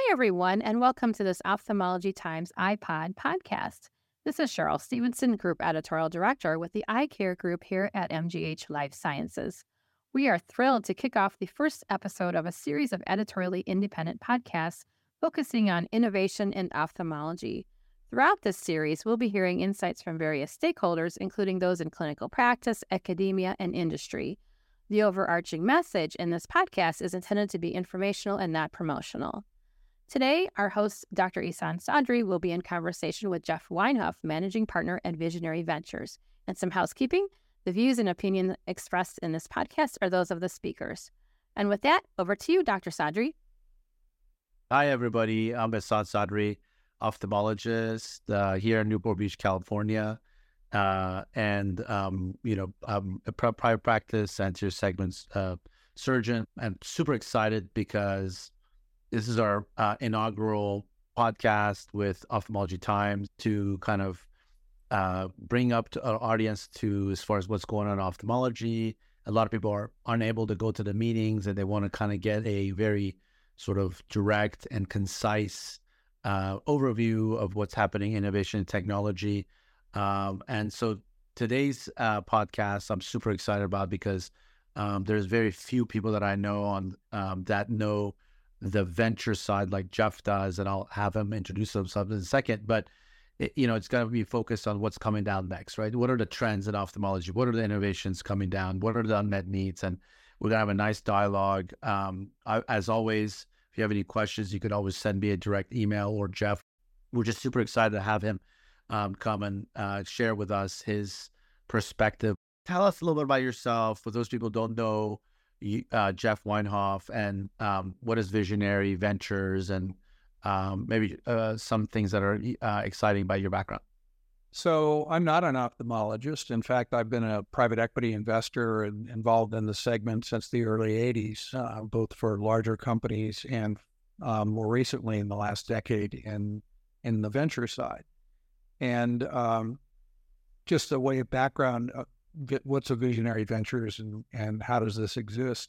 everyone, and welcome to this Ophthalmology Times iPod podcast. This is Cheryl Stevenson, Group Editorial Director with the Eye Care Group here at MGH Life Sciences. We are thrilled to kick off the first episode of a series of editorially independent podcasts focusing on innovation in ophthalmology. Throughout this series, we'll be hearing insights from various stakeholders, including those in clinical practice, academia, and industry. The overarching message in this podcast is intended to be informational and not promotional. Today, our host, Dr. Ehsan Sadri, will be in conversation with Jeff Weinhoff, Managing Partner at Visionary Ventures. And some housekeeping, the views and opinions expressed in this podcast are those of the speakers. And with that, over to you, Dr. Sadri. Hi, everybody. I'm Ehsan Sadri, ophthalmologist here in Newport Beach, California. I'm a private practice anterior segments surgeon, and super excited because this is our inaugural podcast with Ophthalmology Times to kind of bring up to our audience to as far as what's going on in ophthalmology. A lot of people are unable to go to the meetings, and they want to kind of get a very sort of direct and concise overview of what's happening in innovation and technology. And so today's podcast, I'm super excited about because there's very few people that I know on that know the venture side like Jeff does, and I'll have him introduce himself in a second. But it's going to be focused on what's coming down next, right? What are the trends in ophthalmology? What are the innovations coming down? What are the unmet needs? And we're going to have a nice dialogue. As always, if you have any questions, you could always send me a direct email or Jeff. We're just super excited to have him come and share with us his perspective. Tell us a little bit about yourself. For those people who don't know, Jeff Weinhoff, and what is Visionary Ventures, and maybe some things that are exciting about your background. So I'm not an ophthalmologist. In fact, I've been a private equity investor and involved in the segment since the early 80s, both for larger companies and more recently in the last decade in the venture side. And just a way of background, what's a Visionary Ventures and how does this exist?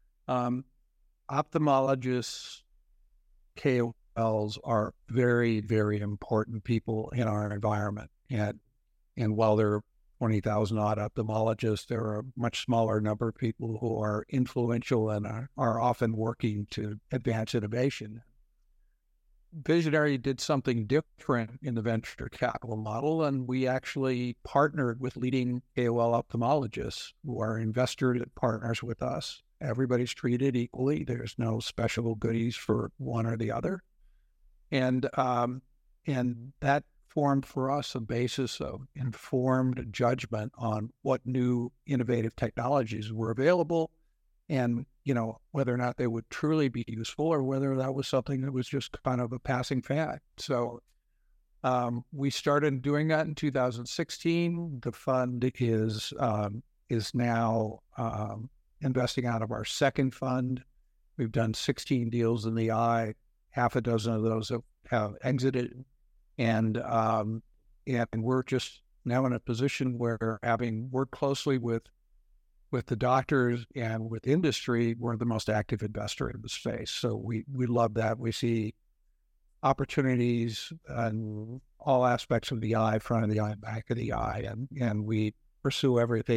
Ophthalmologists, KOLs are very, very important people in our environment. And while there are 20,000 odd ophthalmologists, there are a much smaller number of people who are influential and are often working to advance innovation. Visionary did something different in the venture capital model, and we actually partnered with leading KOL ophthalmologists who are investor partners with us. Everybody's treated equally. There's no special goodies for one or the other. And that formed for us a basis of informed judgment on what new innovative technologies were available, and whether or not they would truly be useful, or whether that was something that was just kind of a passing fad. So we started doing that in 2016. The fund is now investing out of our second fund. We've done 16 deals in the eye. Half a dozen of those have exited, and we're just now in a position where, having worked closely with the doctors and with industry, we're the most active investor in the space. So we love that. We see opportunities in all aspects of the eye, front of the eye, back of the eye, and we pursue everything.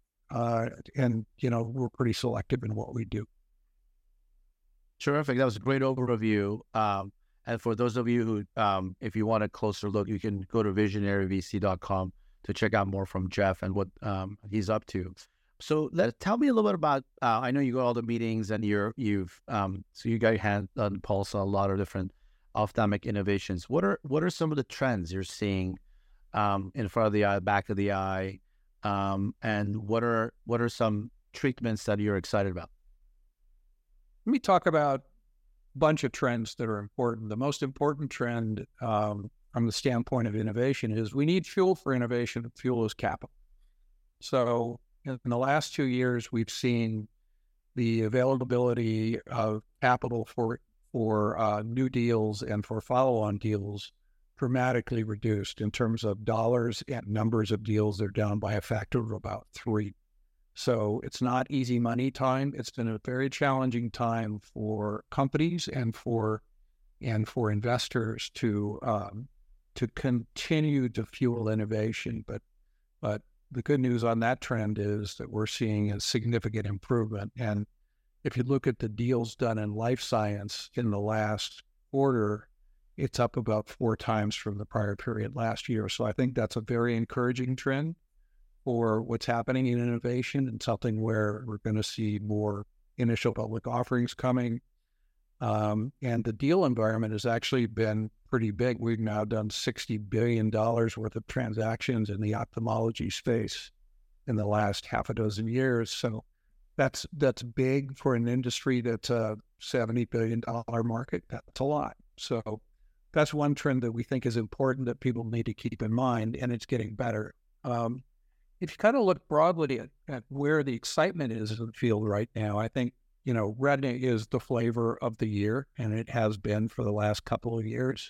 We're pretty selective in what we do. Terrific. That was a great overview. And for those of you who, if you want a closer look, you can go to visionaryvc.com to check out more from Jeff and what he's up to. So tell me a little bit about, I know you go to all the meetings, and so you got your hand on the pulse on a lot of different ophthalmic innovations. What are some of the trends you're seeing in front of the eye, back of the eye, and what are some treatments that you're excited about? Let me talk about a bunch of trends that are important. The most important trend from the standpoint of innovation is we need fuel for innovation. Fuel is capital. So in the last 2 years, we've seen the availability of capital for new deals and for follow-on deals dramatically reduced in terms of dollars and numbers of deals. They're down by a factor of about 3. So it's not easy money time. It's been a very challenging time for companies and for and for investors to continue to fuel innovation. But the good news on that trend is that we're seeing a significant improvement. And if you look at the deals done in life science in the last quarter, it's up about 4 times from the prior period last year. So I think that's a very encouraging trend for what's happening in innovation, and something where we're going to see more initial public offerings coming. And the deal environment has actually been pretty big. We've now done $60 billion worth of transactions in the ophthalmology space in the last half a dozen years. So that's big for an industry that's a $70 billion market. That's a lot. So that's one trend that we think is important that people need to keep in mind, and it's getting better. If you kind of look broadly at where the excitement is in the field right now, I think, retina is the flavor of the year, and it has been for the last couple of years.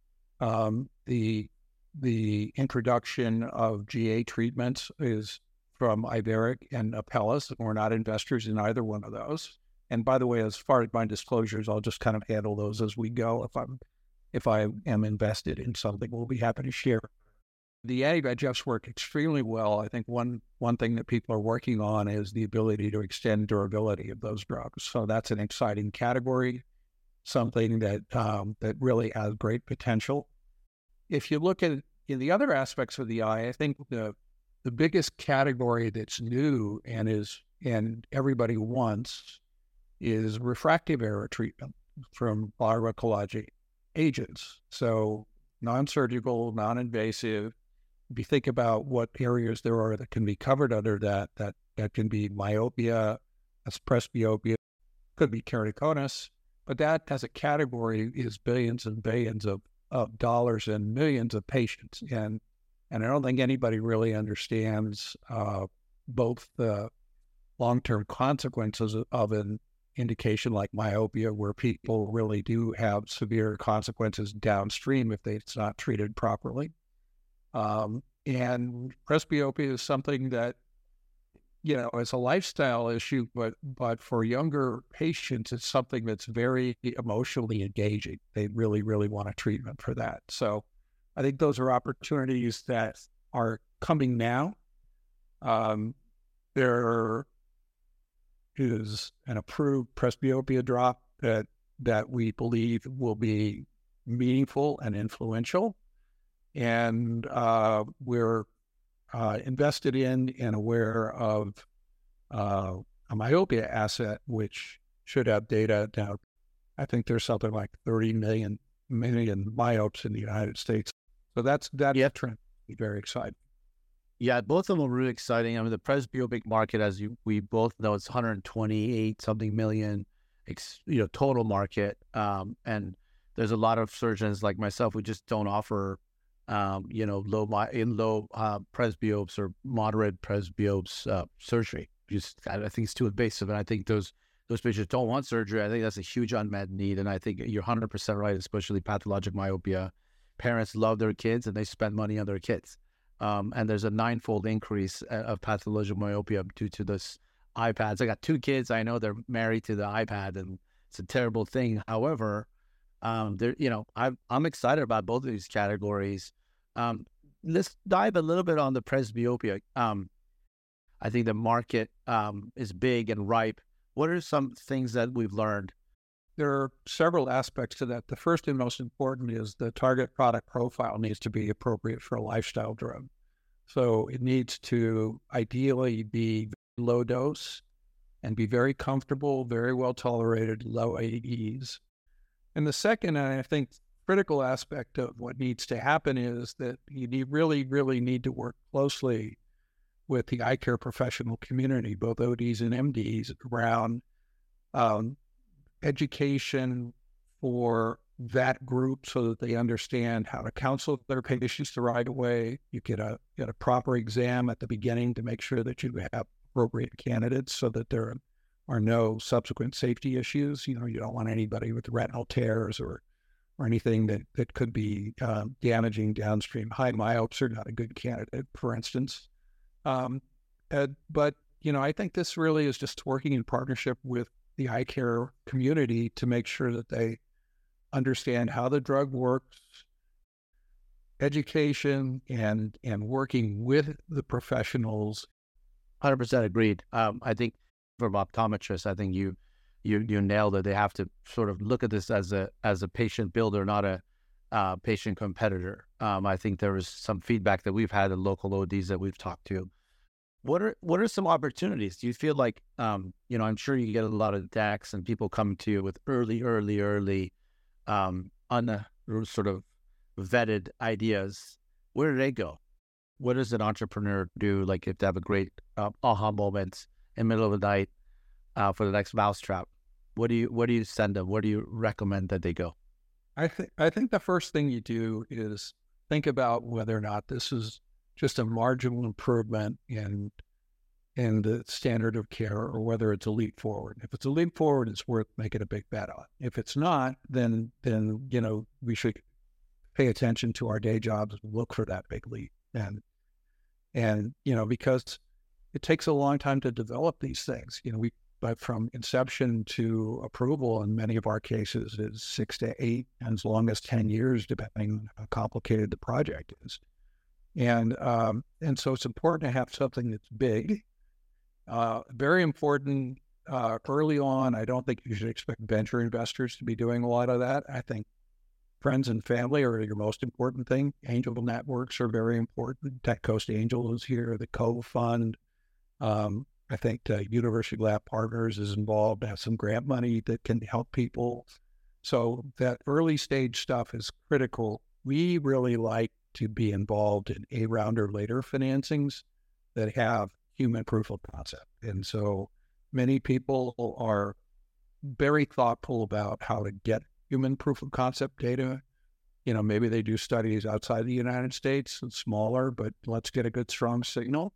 The introduction of GA treatments is from Iveric and Apellis. We're not investors in either one of those. And by the way, as far as my disclosures, I'll just kind of handle those as we go. If I am invested in something, we'll be happy to share. The anti-VEGFs work extremely well. I think one thing that people are working on is the ability to extend durability of those drugs. So that's an exciting category, something that really has great potential. If you look at in the other aspects of the eye, I think the biggest category that's new and everybody wants is refractive error treatment from pharmacologic agents. So non-surgical, non-invasive. If you think about what areas there are that can be covered under that can be myopia, that's presbyopia, could be keratoconus, but that as a category is billions and billions of dollars and millions of patients. And I don't think anybody really understands both the long-term consequences of an indication like myopia, where people really do have severe consequences downstream if it's not treated properly. And presbyopia is something that, it's a lifestyle issue, but for younger patients, it's something that's very emotionally engaging. They really, really want a treatment for that. So I think those are opportunities that are coming now. There is an approved presbyopia drop that we believe will be meaningful and influential. And we're invested in and aware of a myopia asset, which should have data now. I think there's something like 30 million myopes in the United States. So that trend be very exciting. Yeah, both of them are really exciting. I mean, the presbyopic market, as we both know, it's 128 something million, total market. And there's a lot of surgeons like myself who just don't offer, low presbyopes or moderate presbyopes surgery. I think it's too invasive, and I think those patients don't want surgery. I think that's a huge unmet need, and I think you're 100% right, especially pathologic myopia. Parents love their kids, and they spend money on their kids. And there's a 9-fold increase of pathologic myopia due to this iPads. I got 2 kids. I know they're married to the iPad, and it's a terrible thing. However, I'm excited about both of these categories. Let's dive a little bit on the presbyopia. I think the market is big and ripe. What are some things that we've learned? There are several aspects to that. The first and most important is the target product profile needs to be appropriate for a lifestyle drug. So it needs to ideally be low dose and be very comfortable, very well tolerated, low AEs. And the second, and I think critical aspect of what needs to happen is that you really, really need to work closely with the eye care professional community, both ODs and MDs, around education for that group so that they understand how to counsel their patients the right way. You get a proper exam at the beginning to make sure that you have appropriate candidates so that there are no subsequent safety issues. You don't want anybody with retinal tears or anything that could be damaging downstream. High myopes are not a good candidate, for instance. But I think this really is just working in partnership with the eye care community to make sure that they understand how the drug works, education, and working with the professionals. 100% agreed. I think from optometrists, I think you nailed it. They have to sort of look at this as a patient builder, not a patient competitor. I think there was some feedback that we've had in local ODs that we've talked to. What are some opportunities? Do you feel like, I'm sure you get a lot of decks and people come to you with early, sort of vetted ideas. Where do they go? What does an entrepreneur do? Like if they have a great aha moment in the middle of the night for the next mousetrap, what do you send them? Where do you recommend that they go? I think the first thing you do is think about whether or not this is just a marginal improvement in the standard of care, or whether it's a leap forward. If it's a leap forward, it's worth making a big bet on. If it's not, then we should pay attention to our day jobs and look for that big leap. And because it takes a long time to develop these things. But from inception to approval in many of our cases is 6 to 8, and as long as 10 years, depending on how complicated the project is. And so it's important to have something that's big. Very important early on. I don't think you should expect venture investors to be doing a lot of that. I think friends and family are your most important thing. Angel networks are very important. Tech Coast Angel is here, the Cove Fund. I think University Lab Partners is involved, has some grant money that can help people. So that early stage stuff is critical. We really like to be involved in A round or later financings that have human proof of concept. And so many people are very thoughtful about how to get human proof of concept data. Maybe they do studies outside the United States and smaller, but let's get a good, strong signal.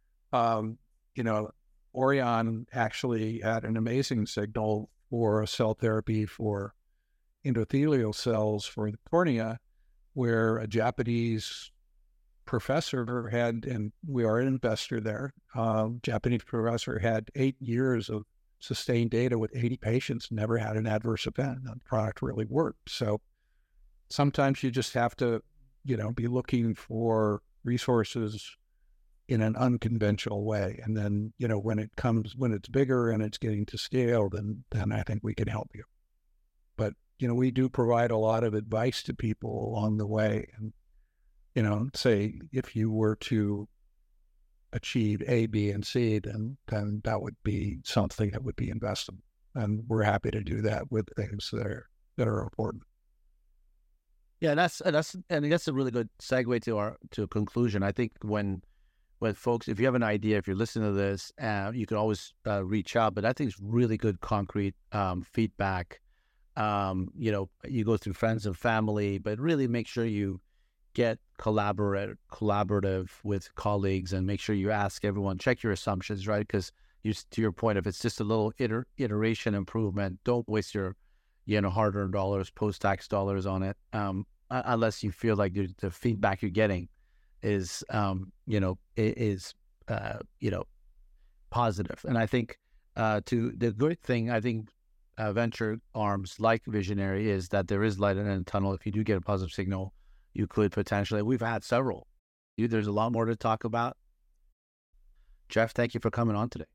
Orion actually had an amazing signal for a cell therapy for endothelial cells for the cornea, where a Japanese professor had, and we are an investor there, Japanese professor had 8 years of sustained data with 80 patients, never had an adverse event. The product really worked. So sometimes you just have to, be looking for resources in an unconventional way. And then, when it's bigger and it's getting to scale, then I think we can help you. But, we do provide a lot of advice to people along the way. And, say if you were to achieve A, B, and C, then that would be something that would be investable. And we're happy to do that with things that are important. Yeah, that's a really good segue to a conclusion. I think when folks, if you have an idea, if you're listening to this, you can always reach out. But I think it's really good concrete feedback. You go through friends and family, but really make sure you get collaborative with colleagues, and make sure you ask everyone, check your assumptions, right? Because to your point, if it's just a little iteration improvement, don't waste your hard-earned dollars, post-tax dollars on it, unless you feel like the feedback you're getting is positive. And I think to the good thing, I think venture arms like Visionary is that there is light in the tunnel. If you do get a positive signal, you could potentially, we've had several. There's a lot more to talk about. Jeff, thank you for coming on today.